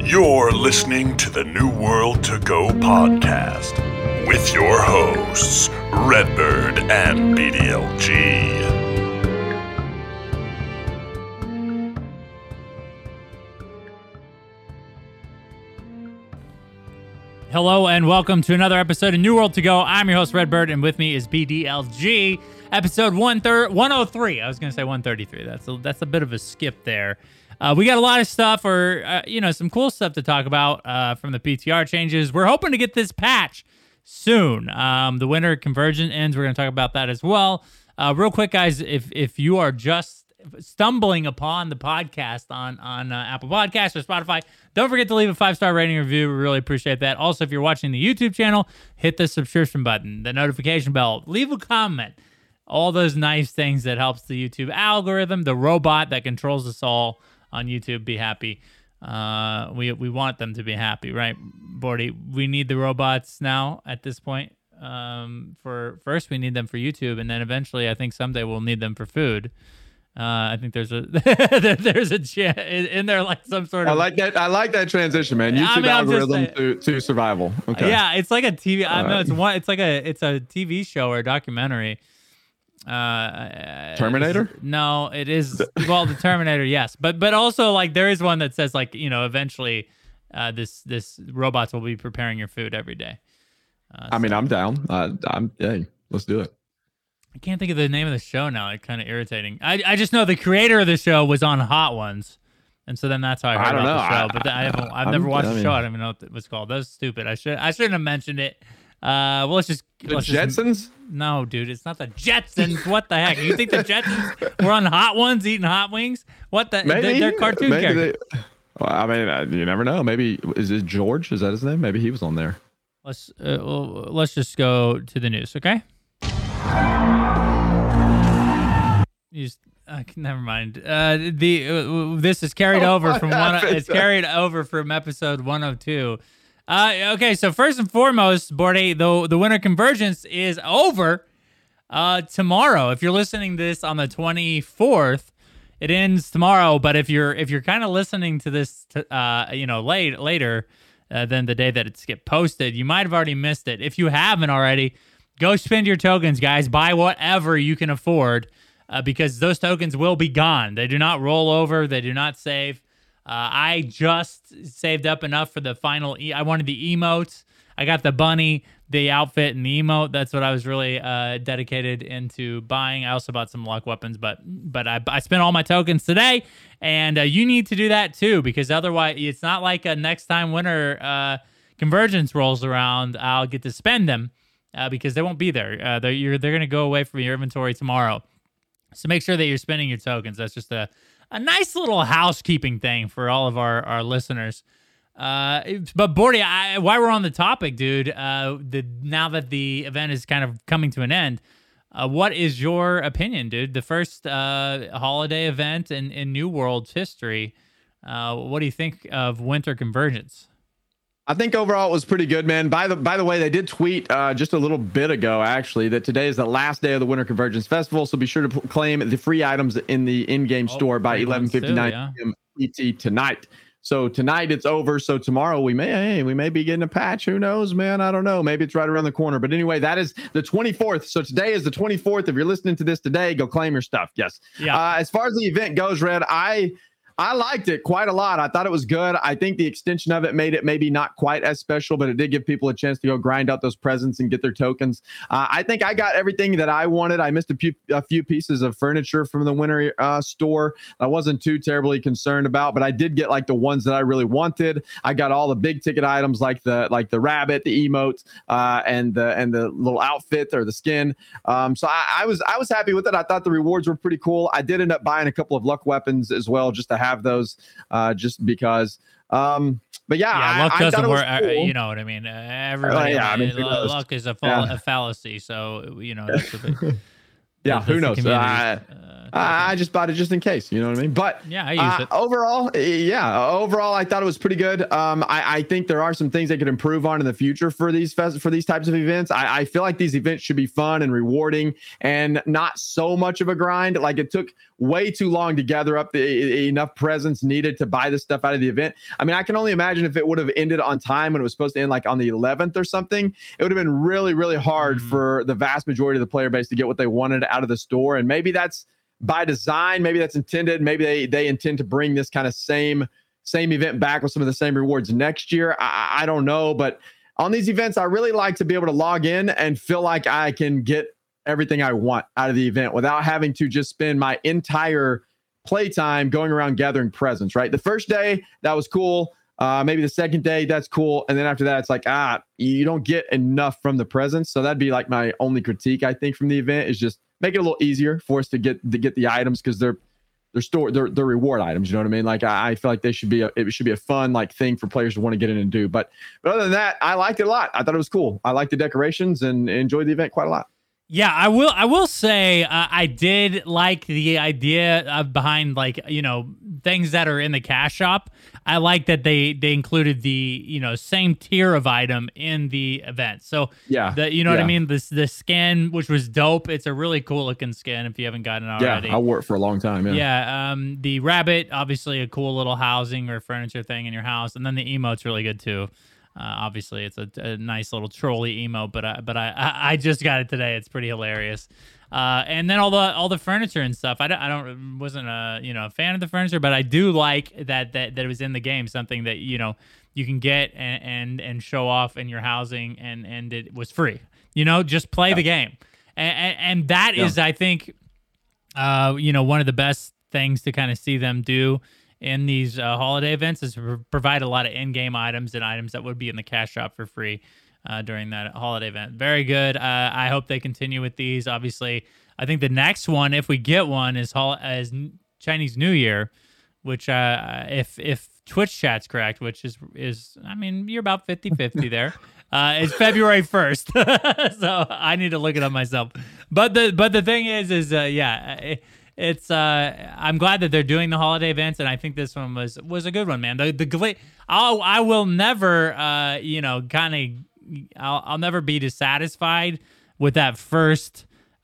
You're listening to the New World to Go podcast with your hosts, Redbird and BDLG. Hello and welcome to another episode of New World to Go. I'm your host, Redbird, and with me is BDLG. Episode 103. I was going to say 133. That's a bit of a skip there. We got a lot of stuff, some cool stuff to talk about from the PTR changes. We're hoping to get this patch soon. The winter conversion ends. We're going to talk about that as well. Real quick, guys, if you are just stumbling upon the podcast on Apple Podcasts or Spotify, don't forget to leave a 5-star rating review. We really appreciate that. Also, if you're watching the YouTube channel, hit the subscription button, the notification bell, leave a comment. All those nice things that helps the YouTube algorithm, the robot that controls us all on YouTube, be happy. We want them to be happy, right, Bordy? We need the robots now at this point. For first, we need them for YouTube, and then eventually, I think someday we'll need them for food. I think there's a in there like some sort of. I like that transition, man. YouTube algorithm to survival. Okay. Yeah, it's like a TV. I know it's a TV show or a documentary. Terminator? No, it is. Well, the Terminator, yes, but also like there is one that says like eventually, this robots will be preparing your food every day. I'm down. Let's do it. I can't think of the name of the show now. It's kind of irritating. I just know the creator of the show was on Hot Ones, and so then that's how I heard about the show. But I've never watched the show. I don't even know what it was called. That was stupid. I shouldn't have mentioned it. Let's Jetsons? No, dude, it's not the Jetsons. What the heck? You think the Jetsons were on Hot Ones eating hot wings? What the? Maybe, they're cartoon characters. You never know. Maybe is it George? Is that his name? Maybe he was on there. Let's just go to the news, okay? Never mind. This is carried over from it's carried over from episode 102. Okay, so first and foremost, Bordy, the winter convergence is over tomorrow. If you're listening to this on the 24th, it ends tomorrow. But if you're kind of listening to this, later than the day that it's get posted, you might have already missed it. If you haven't already, go spend your tokens, guys. Buy whatever you can afford, because those tokens will be gone. They do not roll over. They do not save. I just saved up enough for the final. I wanted the emotes. I got the bunny, the outfit, and the emote. That's what I was really dedicated into buying. I also bought some luck weapons, but I spent all my tokens today, and you need to do that too, because otherwise it's not like next time winter convergence rolls around, I'll get to spend them because they won't be there. They're going to go away from your inventory tomorrow. So make sure that you're spending your tokens. That's just a nice little housekeeping thing for all of our listeners. But Bordy, while we're on the topic, dude, now that the event is kind of coming to an end, what is your opinion, dude? The first holiday event in New World's history. What do you think of Winter Convergence? I think overall it was pretty good, man. By the way, they did tweet just a little bit ago, actually, that today is the last day of the Winter Convergence Festival. So be sure to claim the free items in the in-game store by 11:59 p.m. ET tonight. So tonight it's over. So tomorrow we may be getting a patch. Who knows, man? I don't know. Maybe it's right around the corner. But anyway, that is the 24th. So today is the 24th. If you're listening to this today, go claim your stuff. Yes. Yeah. As far as the event goes, Red, I liked it quite a lot. I thought it was good. I think the extension of it made it maybe not quite as special, but it did give people a chance to go grind out those presents and get their tokens. I think I got everything that I wanted. I missed a few pieces of furniture from the winter store. I wasn't too terribly concerned about, but I did get like the ones that I really wanted. I got all the big ticket items like the rabbit, the emotes, and the little outfit or the skin. So I was happy with it. I thought the rewards were pretty cool. I did end up buying a couple of luck weapons as well, just to have those just because but luck doesn't work. Cool. You know what I mean? Everybody, luck is a fallacy, so that's the thing. Yeah, who knows? I just bought it just in case, you know what I mean? But yeah, I use it. Overall, I thought it was pretty good. I think there are some things they could improve on in the future for these types of events. I feel like these events should be fun and rewarding and not so much of a grind. Like, it took way too long to gather up enough presents needed to buy this stuff out of the event. I mean, I can only imagine if it would have ended on time when it was supposed to end, like on the 11th or something, it would have been really, really hard for the vast majority of the player base to get what they wanted out of the store. And maybe that's by design, maybe that's intended. Maybe they intend to bring this kind of same event back with some of the same rewards next year. I don't know, but on these events, I really like to be able to log in and feel like I can get everything I want out of the event without having to just spend my entire playtime going around gathering presents, right? The first day, that was cool. Maybe the second day, that's cool. And then after that, it's like, you don't get enough from the presents. So that'd be like my only critique, I think, from the event, is just make it a little easier for us to get the items, because they're reward items. You know what I mean? Like, I feel like it should be a fun like thing for players to want to get in and do. But other than that, I liked it a lot. I thought it was cool. I liked the decorations and enjoyed the event quite a lot. Yeah, I will say I did like the idea behind, like, things that are in the cash shop. I like that they included the same tier of item in the event. So yeah, what I mean. The skin, which was dope. It's a really cool looking skin if you haven't gotten it already. Yeah, I wore it for a long time. Yeah. The rabbit, obviously a cool little housing or furniture thing in your house, and then the emote's really good too. Obviously, it's a nice little trolley emote, but I just got it today. It's pretty hilarious. And then all the furniture and stuff. Wasn't a fan of the furniture, but I do like that it was in the game. Something that you can get and show off in your housing, and it was free. Just play the game, and that is, I think, one of the best things to kind of see them do in these holiday events is provide a lot of in-game items and items that would be in the cash shop for free during that holiday event. Very good. I hope they continue with these. Obviously, I think the next one, if we get one, is Chinese New Year, which if Twitch chat's correct, which is I mean, you're about 50-50 there. It's February 1st. So I need to look it up myself. But the thing is it's I'm glad that they're doing the holiday events, and I think this one was a good one, man. I will never I'll never be dissatisfied with that first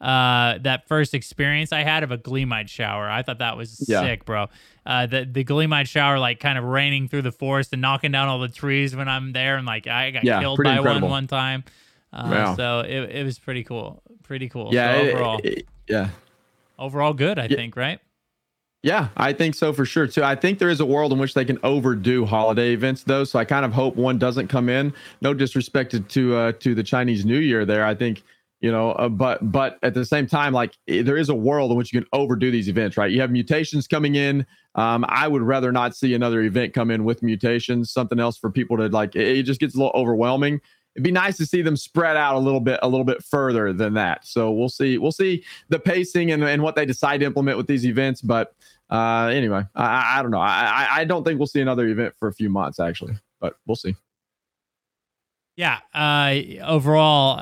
experience I had of a Gleamite shower. I thought that was sick, bro. The Gleamite shower, like, kind of raining through the forest and knocking down all the trees when I'm there, and like I got killed by one time. So it was pretty cool. Yeah, so overall, overall good, I think, right? Yeah, I think so for sure too. I think there is a world in which they can overdo holiday events though, so I kind of hope one doesn't come in. No disrespect to the Chinese New Year there. I think, but at the same time, like, there is a world in which you can overdo these events, right? You have mutations coming in. I would rather not see another event come in with mutations, something else for people to like. It just gets a little overwhelming. It'd be nice to see them spread out a little bit further than that. So we'll see the pacing and what they decide to implement with these events. But anyway, I don't know. I don't think we'll see another event for a few months, actually, but we'll see. Yeah. Overall,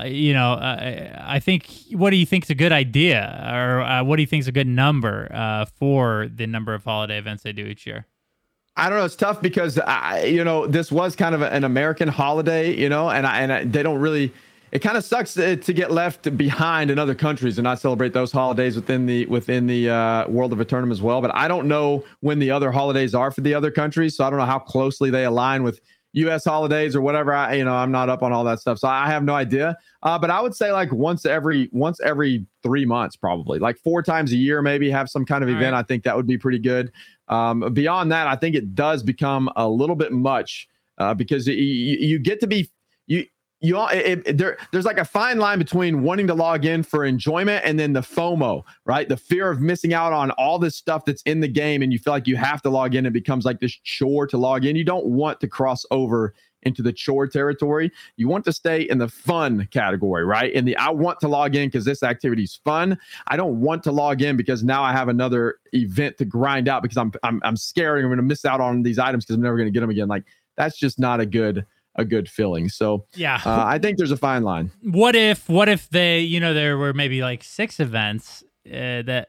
I think, what do you think is a good idea, or what do you think is a good number for the number of holiday events they do each year? I don't know. It's tough because this was kind of an American holiday, and they don't really. It kind of sucks to get left behind in other countries and not celebrate those holidays within the World of Eternum as well. But I don't know when the other holidays are for the other countries, so I don't know how closely they align with U.S. holidays or whatever. I'm not up on all that stuff, so I have no idea. But I would say like once every 3 months, probably like 4 times a year, maybe have some kind of event. Right. I think that would be pretty good. Beyond that, I think it does become a little bit much because you get to be there's like a fine line between wanting to log in for enjoyment and then the FOMO, right? The fear of missing out on all this stuff that's in the game, and you feel like you have to log in. It becomes like this chore to log in. You don't want to cross over into the chore territory. You want to stay in the fun category, right? In the I want to log in because this activity is fun. I don't want to log in because now I have another event to grind out because I'm scared I'm going to miss out on these items because I'm never going to get them again. Like, that's just not a good a good feeling. So yeah, I think there's a fine line. What if they, there were maybe like 6 events the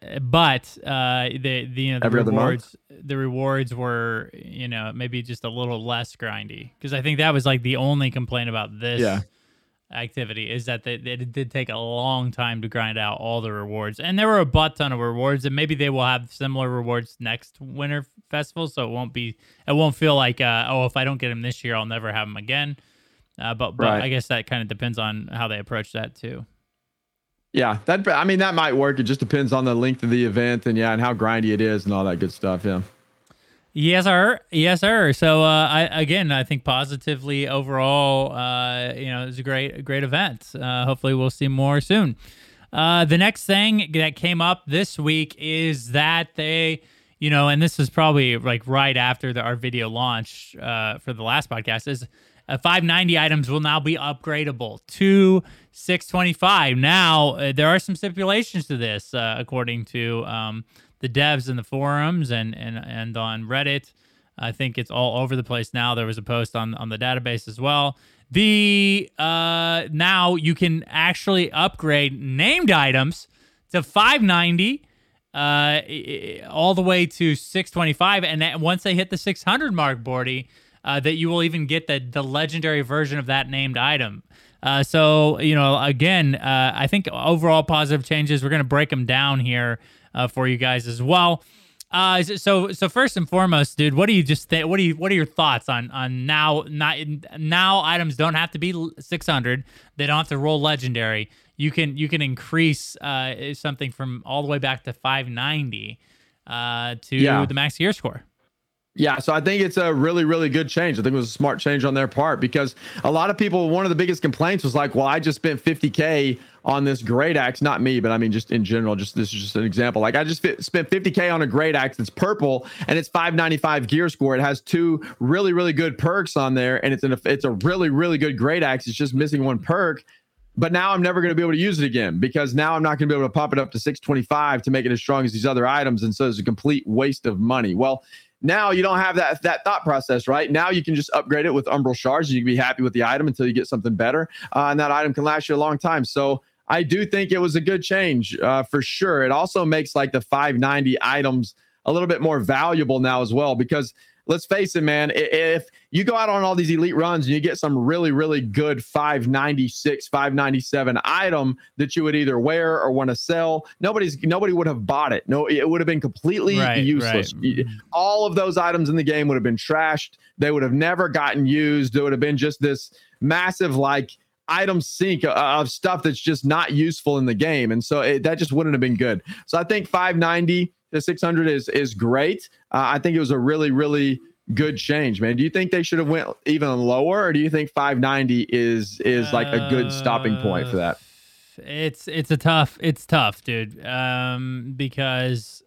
rewards were, maybe just a little less grindy, because I think that was like the only complaint about this activity is that it did take a long time to grind out all the rewards, and there were a butt ton of rewards, and maybe they will have similar rewards next Winter Festival, so it won't feel like if I don't get them this year, I'll never have them again. But right. I guess that kind of depends on how they approach that too. Yeah, that might work. It just depends on the length of the event and how grindy it is and all that good stuff. Yeah. Yes, sir. Yes, sir. So I think positively overall, it was a great event. Hopefully we'll see more soon. The next thing that came up this week is that they, and this was probably like right after our video launch for the last podcast, is 590 items will now be upgradable to 625. Now, there are some stipulations to this, according to the devs in the forums and on Reddit. I think it's all over the place now. There was a post on the database as well. Now you can actually upgrade named items to 590 all the way to 625, and once they hit the 600 mark, Bordy, that you will even get the legendary version of that named item. So again, I think overall positive changes. We're going to break them down here for you guys as well. So first and foremost, dude, what do you just think? What are your thoughts on now items don't have to be 600. They don't have to roll legendary. You can increase something from all the way back to 590 to the max gear score. Yeah, so I think it's a really, really good change. I think it was a smart change on their part, because a lot of people, one of the biggest complaints was like, well, I just spent 50K on this great axe. Not me, but I mean, just in general, this is just an example. Like I just spent 50K on a great axe. It's purple and it's 595 gear score. It has 2 really, really good perks on there, and it's a really, really good great axe. It's just missing 1 perk. But now I'm never going to be able to use it again, because now I'm not going to be able to pump it up to 625 to make it as strong as these other items. And so it's a complete waste of money. Well, now you don't have that thought process, right? Now you can just upgrade it with Umbral Shards, and you can be happy with the item until you get something better. And that item can last you a long time. So I do think it was a good change for sure. It also makes like the 590 items a little bit more valuable now as well, because let's face it, man, if you go out on all these elite runs and you get some really, really good 596, 597 item that you would either wear or want to sell, nobody would have bought it. No, it would have been completely useless. Right. All of those items in the game would have been trashed. They would have never gotten used. It would have been just this massive item sink of stuff that's just not useful in the game. And so that just wouldn't have been good. So I think 590 to 600 is great. I think it was a really, really good change, man. Do you think they should have went even lower, or do you think 590 is like a good stopping point for that? It's tough, dude. Because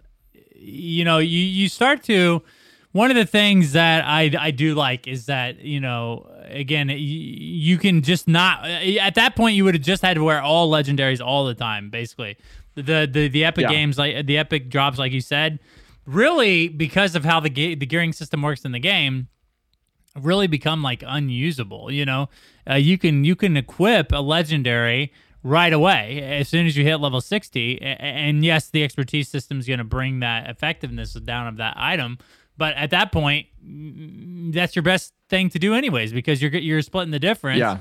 you start to. One of the things that I do like is that, again, you can just not, at that point, you would have just had to wear all legendaries all the time, basically. The epic games, like the epic drops, like you said, really, because of how the gearing system works in the game, really become like unusable. You can equip a legendary right away as soon as you hit level 60, and yes, the expertise system is going to bring that effectiveness down of that item. But at that point, that's your best thing to do anyways, because you're splitting the difference. Yeah.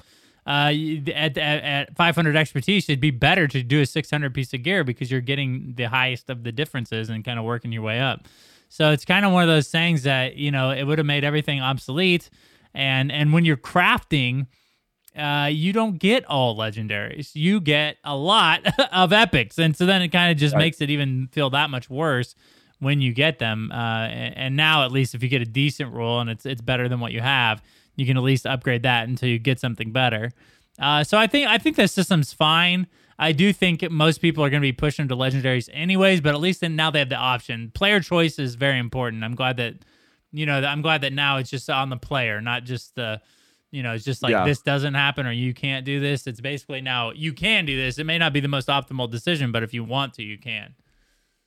At 500 expertise, it'd be better to do a 600 piece of gear, because you're getting the highest of the differences and kind of working your way up. So it's kind of one of those things that, it would have made everything obsolete. And when you're crafting, you don't get all legendaries. You get a lot of epics. And so then it kind of just makes it even feel that much worse when you get them. And now, at least if you get a decent roll and it's better than what you have, you can at least upgrade that until you get something better. So I think the system's fine. I do think most people are going to be pushing to legendaries anyways, but at least now they have the option. Player choice is very important. I'm glad that now it's just on the player, not just it's just like this doesn't happen or you can't do this. It's basically now you can do this. It may not be the most optimal decision, but if you want to, you can.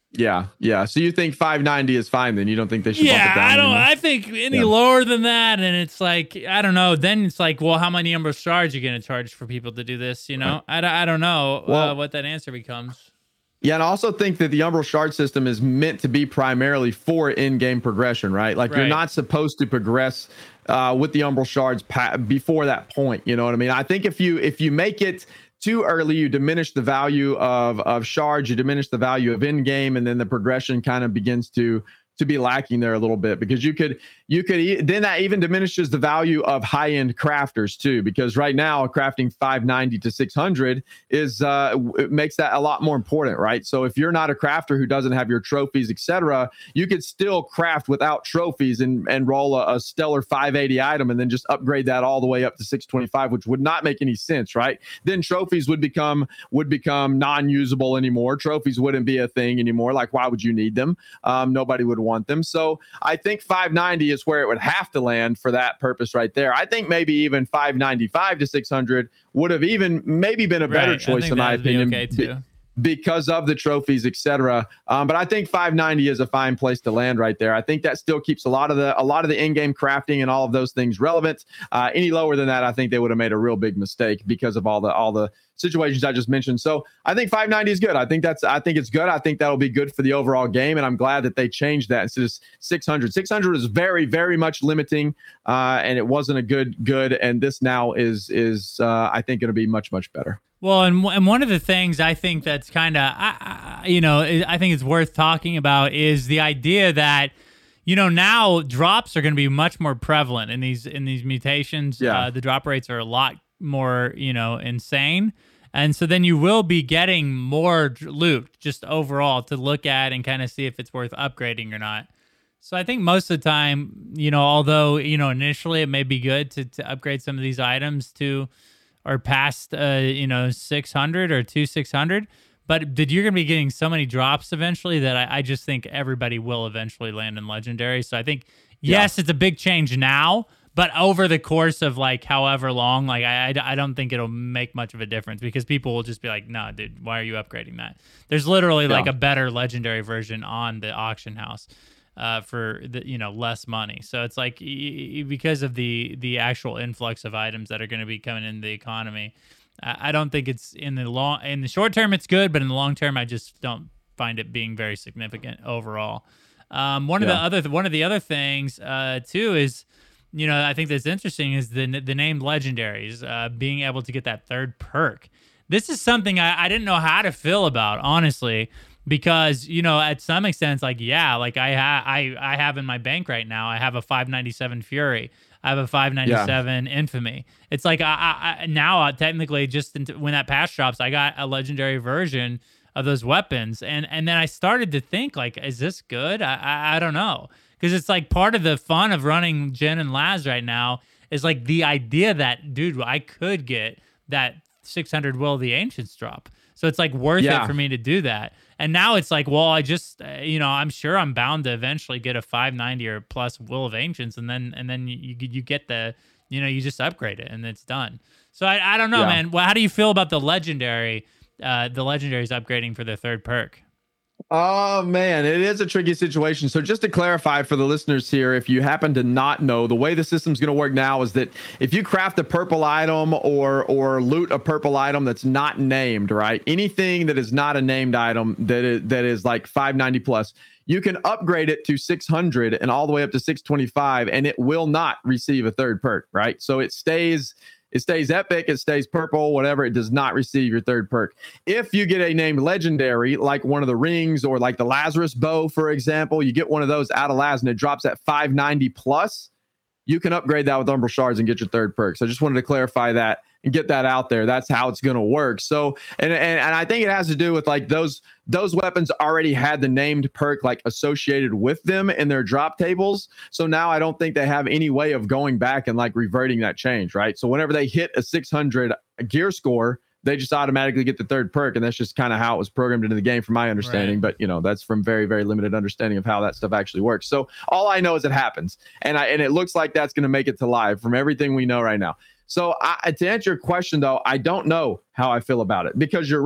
Yeah. So you think 590 is fine then? You don't think they should bump it down? I don't. Anymore? I think any lower than that, and it's like, I don't know. Then it's like, well, how many Umbral Shards are you going to charge for people to do this? You know, right. I don't know what that answer becomes. Yeah, and I also think that the Umbral Shard system is meant to be primarily for in-game progression, right? Like you're not supposed to progress with the Umbral Shards before that point. You know what I mean? I think if you make it too early, you diminish the value of shards, you diminish the value of in-game, and then the progression kind of begins to be lacking there a little bit, because you could then that even diminishes the value of high-end crafters too, because right now crafting 590 to 600 is it makes that a lot more important, right? So if you're not a crafter who doesn't have your trophies, etc., you could still craft without trophies and roll a stellar 580 item and then just upgrade that all the way up to 625, which would not make any sense, right? Then trophies would become non-usable anymore. Trophies wouldn't be a thing anymore. Like, why would you need them? Nobody would want them. So I think 590 is where it would have to land for that purpose right there. I think maybe even 595 to 600 would have even maybe been a better choice in my opinion, because of the trophies, etc. But I think 590 is a fine place to land right there. I think that still keeps a lot of the in-game crafting and all of those things relevant. Any lower than that, I think they would have made a real big mistake because of all the situations I just mentioned. So I think 590 is good. I think it's good. I think that'll be good for the overall game, and I'm glad that they changed that instead of 600. 600 is very, very much limiting, and it wasn't a good. And this now is I think going to be much, much better. Well, and one of the things I think that's kind of, I think it's worth talking about is the idea that, now drops are going to be much more prevalent in these mutations. Yeah. The drop rates are a lot more, insane. And so then you will be getting more loot just overall to look at and kind of see if it's worth upgrading or not. So I think most of the time, although, initially it may be good to upgrade some of these items to or past 600 or 600, but you're going to be getting so many drops eventually that I just think everybody will eventually land in legendary. So I think yes, it's a big change now, but over the course of like however long, like I don't think it'll make much of a difference, because people will just be like, no, dude, why are you upgrading that? There's literally like a better legendary version on the auction house for the less money. So it's like because of the actual influx of items that are going to be coming into the economy, I don't think it's in the short term it's good, but in the long term I just don't find it being very significant overall. One of the other things too is, I think that's interesting is the named legendaries, being able to get that third perk. This is something I didn't know how to feel about, honestly, because, at some extent, like, I have in my bank right now, I have a 597 Fury. I have a 597 Infamy. It's like I now technically when that patch drops, I got a legendary version of those weapons. And then I started to think, like, is this good? I don't know. Because it's like part of the fun of running Jhin and Laz right now is like the idea that, dude, I could get that 600 Will of the Ancients drop. So it's like worth it for me to do that. And now it's like, well, I just, I'm sure I'm bound to eventually get a 590 or plus Will of Ancients. And then you get the, you just upgrade it and it's done. So I don't know, man. Well, how do you feel about the legendaries upgrading for their third perk? Oh, man, it is a tricky situation. So just to clarify for the listeners here, if you happen to not know, the way the system's going to work now is that if you craft a purple item or loot a purple item that's not named, right? Anything that is not a named item that is like 590 plus, you can upgrade it to 600 and all the way up to 625, and it will not receive a third perk, right? So it stays epic, it stays purple, whatever. It does not receive your third perk. If you get a named legendary, like one of the rings or like the Lazarus bow, for example, you get one of those out of Laz and it drops at 590 plus, you can upgrade that with Umbral Shards and get your third perk. So I just wanted to clarify that and get that out there. That's how it's going to work. So, and I think it has to do with like those weapons already had the named perk like associated with them in their drop tables. So now I don't think they have any way of going back and like reverting that change, right? So whenever they hit a 600 gear score, they just automatically get the third perk. And that's just kind of how it was programmed into the game from my understanding. Right. But, that's from very, very limited understanding of how that stuff actually works. So all I know is it happens. And it looks like that's going to make it to live from everything we know right now. So to answer your question, though, I don't know how I feel about it, because you're right.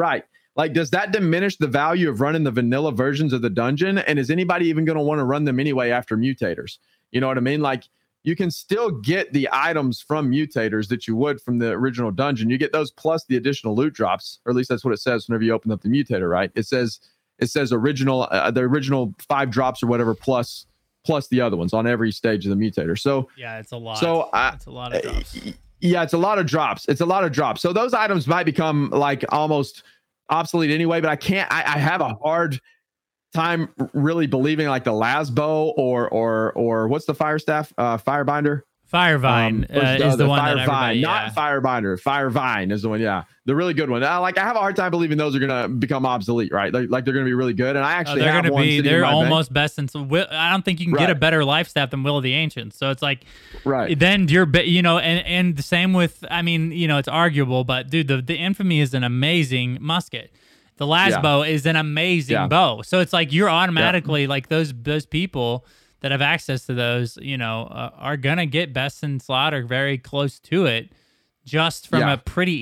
Like, does that diminish the value of running the vanilla versions of the dungeon? And is anybody even going to want to run them anyway after mutators? You know what I mean? Like, you can still get the items from mutators that you would from the original dungeon. You get those plus the additional loot drops, or at least that's what it says whenever you open up the mutator, right? It says original, the original 5 drops or whatever plus the other ones on every stage of the mutator. So yeah, it's a lot. So it's a lot of drops. Yeah, it's a lot of drops. It's a lot of drops. So those items might become like almost obsolete anyway, but I have a hard time really believing like the Lasbo or what's the fire staff, Firebinder? Firevine is the one Firevine, that not Firebinder. Firevine is the one. Yeah, the really good one. I have a hard time believing those are gonna become obsolete, right? Like they're gonna be really good. And I actually they're have gonna one be. sitting in They're my almost bank. best in. I don't think you can get a better life staff than Will of the Ancients. So it's like, right. Then you're, and the same with. I mean, it's arguable, but dude, the Infamy is an amazing musket. The Lasbo is an amazing bow. So it's like you're automatically like those people that have access to those, are gonna get best in slot or very close to it, just from a pretty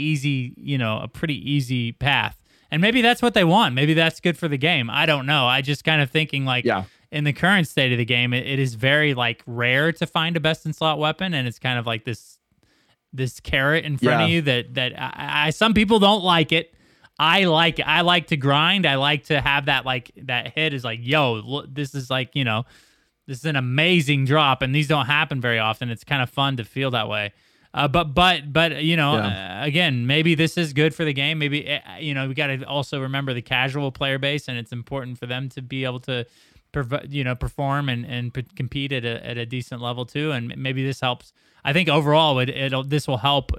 easy path. And maybe that's what they want. Maybe that's good for the game. I don't know. I just kind of thinking like in the current state of the game, it is very like rare to find a best in slot weapon, and it's kind of like this carrot in front of you that I some people don't like it. I like it. I like to grind. I like to have that hit is like, yo, look, this is like, this is an amazing drop, and these don't happen very often. It's kind of fun to feel that way. But again, maybe this is good for the game. Maybe we got to also remember the casual player base, and it's important for them to be able to perform and compete at a decent level too. And maybe this helps. I think overall, this will help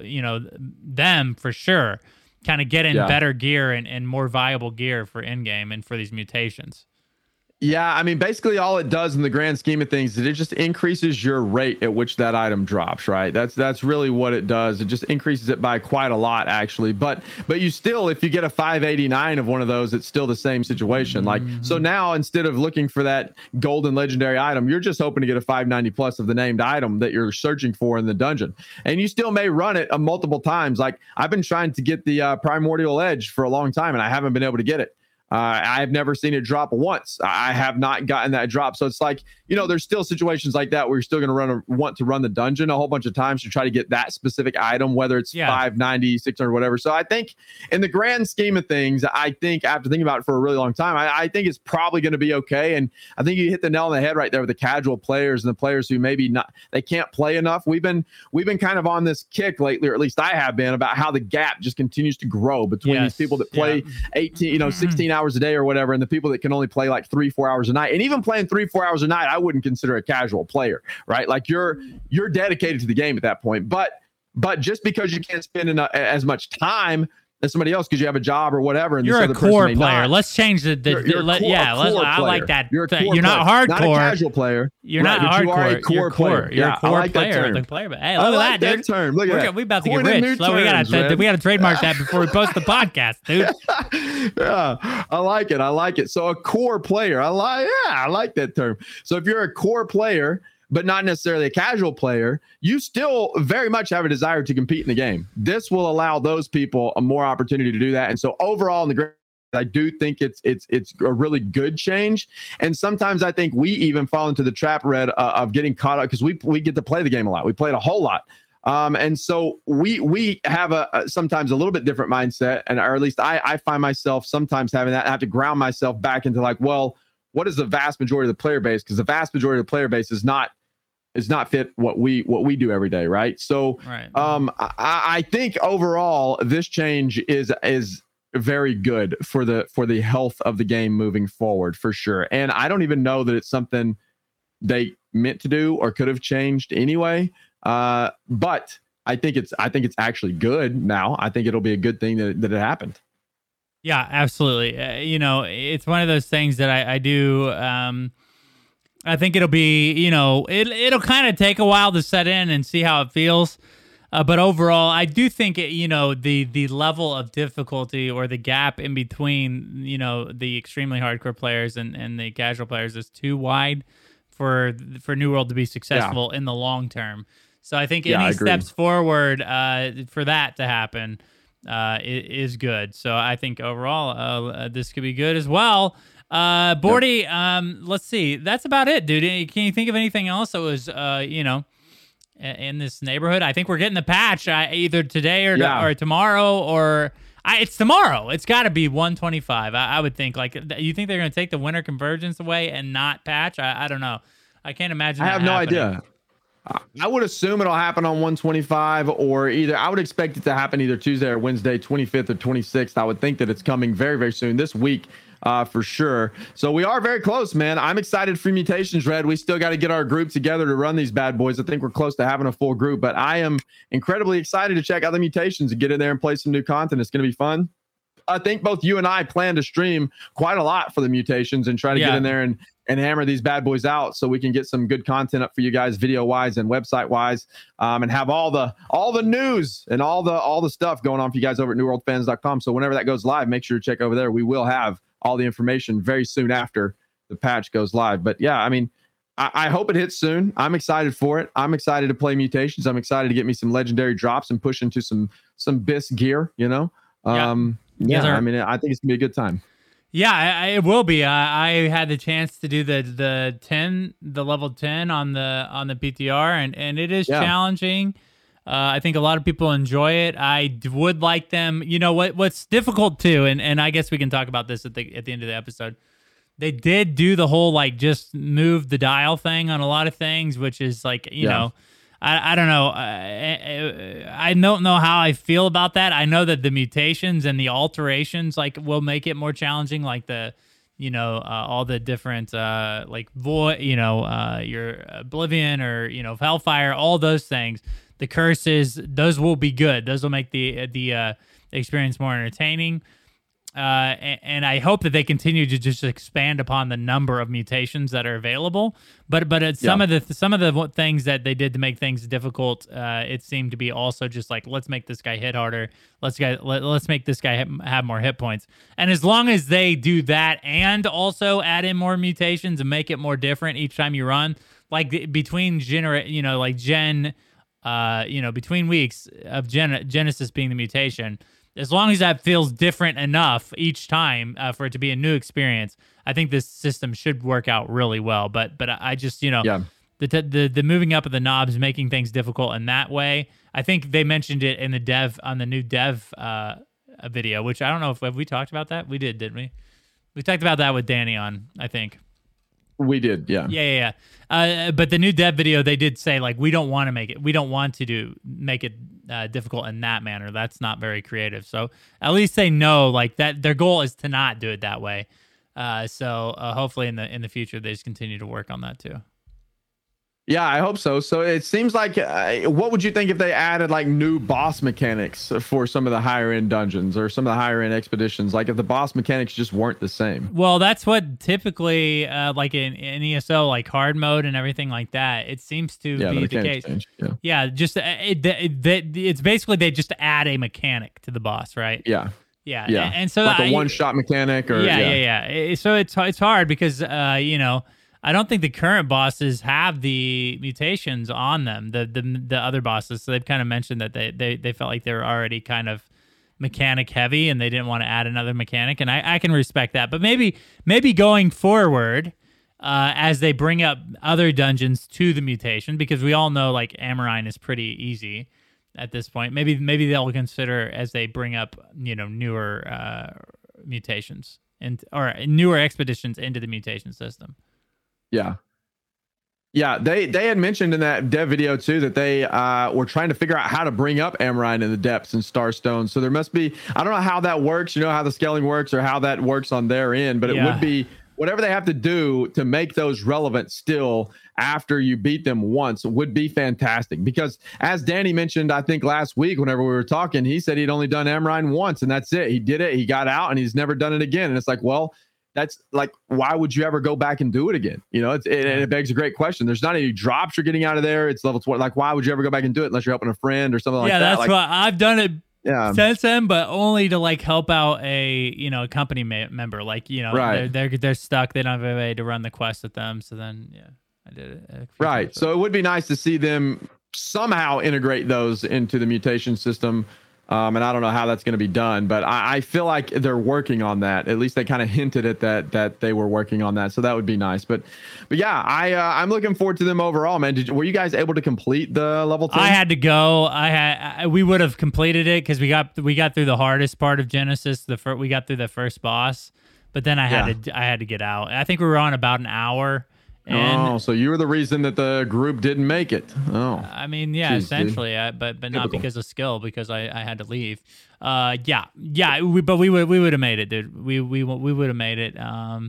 them for sure. Kind of get in better gear and more viable gear for in game and for these mutations. Yeah, I mean, basically all it does in the grand scheme of things is it just increases your rate at which that item drops, right? That's really what it does. It just increases it by quite a lot, actually. But you still, if you get a 589 of one of those, it's still the same situation. Like, so now instead of looking for that golden legendary item, you're just hoping to get a 590 plus of the named item that you're searching for in the dungeon. And you still may run it multiple times. Like, I've been trying to get the Primordial Edge for a long time, and I haven't been able to get it. I've never seen it drop once. I have not gotten that drop. So it's like, there's still situations like that where you're still going to want to run the dungeon a whole bunch of times to try to get that specific item, whether it's 590, 600, whatever. So I think in the grand scheme of things, I think after thinking about it for a really long time, I think it's probably going to be okay. And I think you hit the nail on the head right there with the casual players and the players who maybe they can't play enough. We've been kind of on this kick lately, or at least I have been, about how the gap just continues to grow between these people that play 18, 16 hours a day or whatever, and the people that can only play like 3-4 hours a night. And even playing 3-4 hours a night, I wouldn't consider a casual player, right? Like you're dedicated to the game at that point. But just because you can't spend as much time as somebody else because you have a job or whatever, and you're this a other core person player. not. Let's change I like that. You're not hardcore. Not a casual player. You're not hardcore. You are a core player. You're a core like player. But hey, look at that, dude. Term. Look at that. We about to get rich. So we gotta trademark that before we post the podcast, dude. Yeah, I like it. So a core player. I like that term. So if you're a core player, but not necessarily a casual player, you still very much have a desire to compete in the game. This will allow those people a more opportunity to do that. And so overall in the grand, I do think it's a really good change. And sometimes I think we even fall into the trap, Red, of getting caught up because we get to play the game a lot. We play it a whole lot. And so we have sometimes a little bit different mindset, or at least I find myself sometimes having that. I have to ground myself back into like, well, what is the vast majority of the player base? Because the vast majority of the player base is not fit what we do every day, right? So I think overall this change is very good for the health of the game moving forward, for sure. And I don't even know that it's something they meant to do or could have changed anyway. But I think it's actually good now. I think it'll be a good thing that it happened. Yeah, absolutely. It's one of those things that I do. I think it'll be, it'll kind of take a while to set in and see how it feels. But overall, I do think the level of difficulty or the gap in between, the extremely hardcore players and the casual players is too wide for New World to be successful in the long term. So I think any steps forward for that to happen is good. So I think overall, this could be good as well. Bordy, let's see. That's about it, dude. Can you think of anything else that was, in this neighborhood? I think we're getting the patch either today or tomorrow, or it's tomorrow. It's got to be 125. I would think. Like, you think they're going to take the winter convergence away and not patch? I don't know. I can't imagine. I have no idea. I would assume it'll happen on 125, or I would expect it to happen either Tuesday or Wednesday, 25th or 26th. I would think that it's coming very, very soon this week. For sure. So we are very close, man. I'm excited for Mutations, Red. We still got to get our group together to run these bad boys. I think we're close to having a full group, but I am incredibly excited to check out the Mutations and get in there and play some new content. It's going to be fun. I think both you and I plan to stream quite a lot for the Mutations and try to get in there and hammer these bad boys out so we can get some good content up for you guys, video wise and website wise, and have all the news and all the stuff going on for you guys over at newworldfans.com. So whenever that goes live, make sure to check over there. We will have all the information very soon after the patch goes live. But yeah, I mean, I hope it hits soon. I'm excited for it. I'm excited to play Mutations. I'm excited to get me some legendary drops and push into some BIS gear, I mean, I think it's gonna be a good time. Yeah, it will be. I had the chance to do the level 10 on the PTR, and it is challenging. I think a lot of people enjoy it. I would like them. You know what's difficult too, and I guess we can talk about this at the end of the episode. They did do the whole like just move the dial thing on a lot of things, which is like you know, I don't know. I don't know how I feel about that. I know that the mutations and the alterations like will make it more challenging, like the all the different like void, your Oblivion or Hellfire, all those things. The curses, those will be good. Those will make the experience more entertaining. And I hope that they continue to just expand upon the number of mutations that are available. But some of the things that they did to make things difficult, it seemed to be also just like, let's make this guy hit harder. Let's make this guy have more hit points. And as long as they do that and also add in more mutations and make it more different each time you run, like between between weeks of Genesis being the mutation, as long as that feels different enough each time for it to be a new experience, I think this system should work out really well. But I just the moving up of the knobs, making things difficult in that way. I think they mentioned it in the new dev video, which I don't know if we talked about that. We did, didn't we? We talked about that with Danny on, I think. We did, yeah. Yeah. But the new dev video, they did say like we don't want to make it difficult in that manner. That's not very creative. So at least they know like that their goal is to not do it that way. So hopefully in the future they just continue to work on that too. Yeah, I hope so. So it seems like, what would you think if they added like new boss mechanics for some of the higher end dungeons or some of the higher end expeditions? Like if the boss mechanics just weren't the same. Well, that's what typically like in ESO, like hard mode and everything like that, it seems to be the case. Just it's basically they just add a mechanic to the boss, right? Yeah. And so like a one-shot mechanic or So it's hard because I don't think the current bosses have the mutations on them, the other bosses. So they've kind of mentioned that they felt like they were already kind of mechanic heavy and they didn't want to add another mechanic. And I can respect that. But maybe going forward, as they bring up other dungeons to the mutation, because we all know like Amrine is pretty easy at this point. Maybe they'll consider as they bring up newer mutations or newer expeditions into the mutation system. Yeah, they had mentioned in that dev video too that they were trying to figure out how to bring up Amrine in the depths and Starstone. So there must be, I don't know how that works, how the scaling works or how that works on their end, but it would be whatever they have to do to make those relevant still after you beat them once would be fantastic. Because as Danny mentioned, I think last week whenever we were talking, he said he'd only done Amrine once and that's it. He did it, he got out and he's never done it again. And it's like, well, that's like, why would you ever go back and do it again? It begs a great question. There's not any drops you're getting out of there. It's level 20. Like, why would you ever go back and do it unless you're helping a friend or something like that? Yeah, that's like, why I've done it since then, but only to like help out a company member. Like right. they're stuck. They don't have a way to run the quest with them. So then I did it. Right. So it would be nice to see them somehow integrate those into the mutation system. And I don't know how that's going to be done, but I feel like they're working on that. At least they kind of hinted at that they were working on that, so that would be nice. But yeah, I'm looking forward to them overall, man. Were you guys able to complete the level 10? I had to go. We would have completed it because we got through the hardest part of Genesis. We got through the first boss, but then I had to get out. I think we were on about an hour. And, so you were the reason that the group didn't make it. Oh, I mean, yeah, essentially, but not because of skill, because I had to leave. But we would have made it, dude. We would have made it.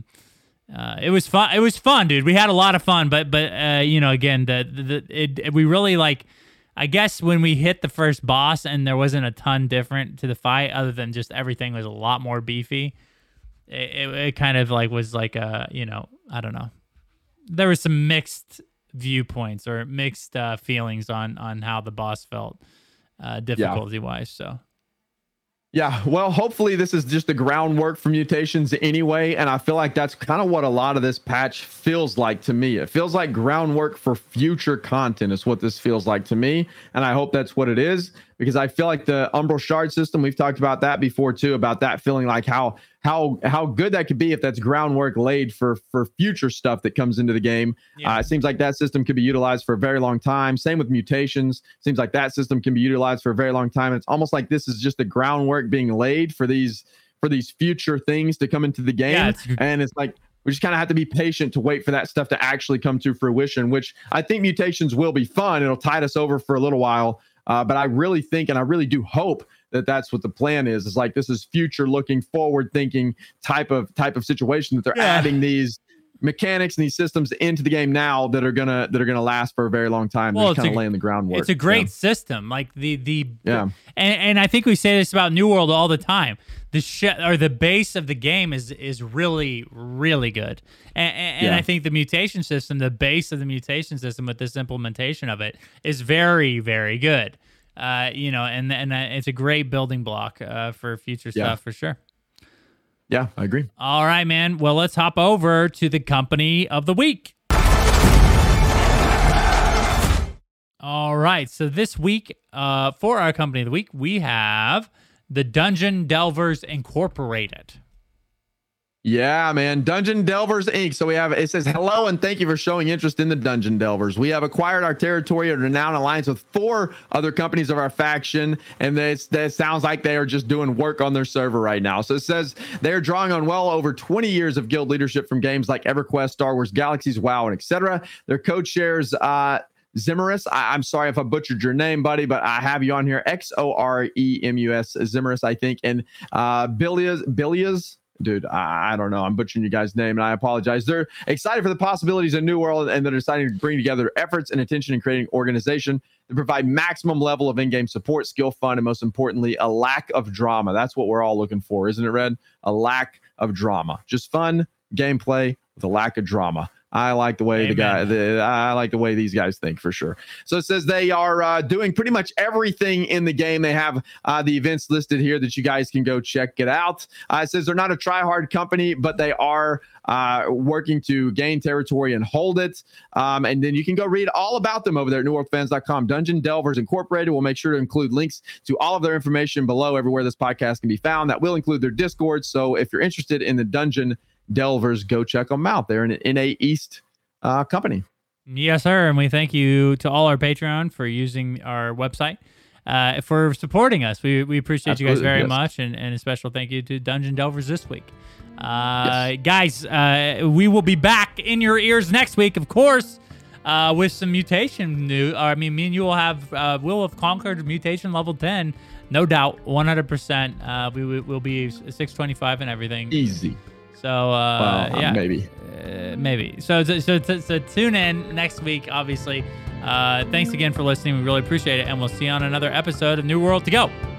It was fun. It was fun, dude. We had a lot of fun, but again, we really like. I guess when we hit the first boss and there wasn't a ton different to the fight, other than just everything was a lot more beefy. It kind of like was like I don't know. There were some mixed viewpoints or mixed feelings on how the boss felt difficulty-wise. So, yeah, well, hopefully this is just the groundwork for Mutations anyway, and I feel like that's kind of what a lot of this patch feels like to me. It feels like groundwork for future content is what this feels like to me, and I hope that's what it is, because I feel like the Umbral Shard system, we've talked about that before too, about that feeling like how good that could be if that's groundwork laid for future stuff that comes into the game. Yeah. It seems like that system could be utilized for a very long time. Same with Mutations. Seems like that system can be utilized for a very long time. And it's almost like this is just the groundwork being laid for these future things to come into the game. Yeah, and it's like we just kind of have to be patient to wait for that stuff to actually come to fruition, which I think Mutations will be fun. It'll tide us over for a little while. But I really think, and I really do hope that that's what the plan is. It's like this is future looking, forward thinking type of situation that they're adding these mechanics and these systems into the game now that are gonna last for a very long time. Well, kind of laying the groundwork. It's a great system. Like and I think we say this about New World all the time. The base of the game is really, really good. And I think the mutation system, the base of the mutation system with this implementation of it is very, very good. And it's a great building block for future stuff for sure. Yeah, I agree. All right, man. Well, let's hop over to the company of the week. All right. So this week, for our company of the week, we have the Dungeon Delvers Incorporated. Yeah, man. Dungeon Delvers Inc. So it says, hello and thank you for showing interest in the Dungeon Delvers. We have acquired our territory and are now in alliance with 4 other companies of our faction. And that sounds like they are just doing work on their server right now. So it says they're drawing on well over 20 years of guild leadership from games like EverQuest, Star Wars Galaxies, WoW, and etc. Their code shares Ximerus. I'm sorry if I butchered your name, buddy, but I have you on here. Xoremus, Ximerus, I think. And Bilias. Dude, I don't know. I'm butchering you guys' name, and I apologize. They're excited for the possibilities of New World, and they're deciding to bring together efforts and attention in creating an organization to provide maximum level of in-game support, skill, fun, and most importantly, a lack of drama. That's what we're all looking for, isn't it, Red? A lack of drama. Just fun gameplay with a lack of drama. I like the way I like the way these guys think for sure. So it says they are doing pretty much everything in the game. They have the events listed here that you guys can go check it out. It says they're not a try-hard company, but they are working to gain territory and hold it. And then you can go read all about them over there at newworldfans.com. Dungeon Delvers Incorporated. We'll make sure to include links to all of their information below everywhere this podcast can be found. That will include their Discord. So if you're interested in the Dungeon Delvers, go check them out. They're an NA East company. Yes, sir. And we thank you to all our Patreon for using our website, for supporting us. We appreciate you guys very much. And a special thank you to Dungeon Delvers this week. Guys, we will be back in your ears next week, of course, with some mutation news. I mean, me and you will have conquered mutation level 10. No doubt, 100%. We will be 625 and everything. Easy. So maybe. So tune in next week. Obviously, thanks again for listening. We really appreciate it, and we'll see you on another episode of New World to Go.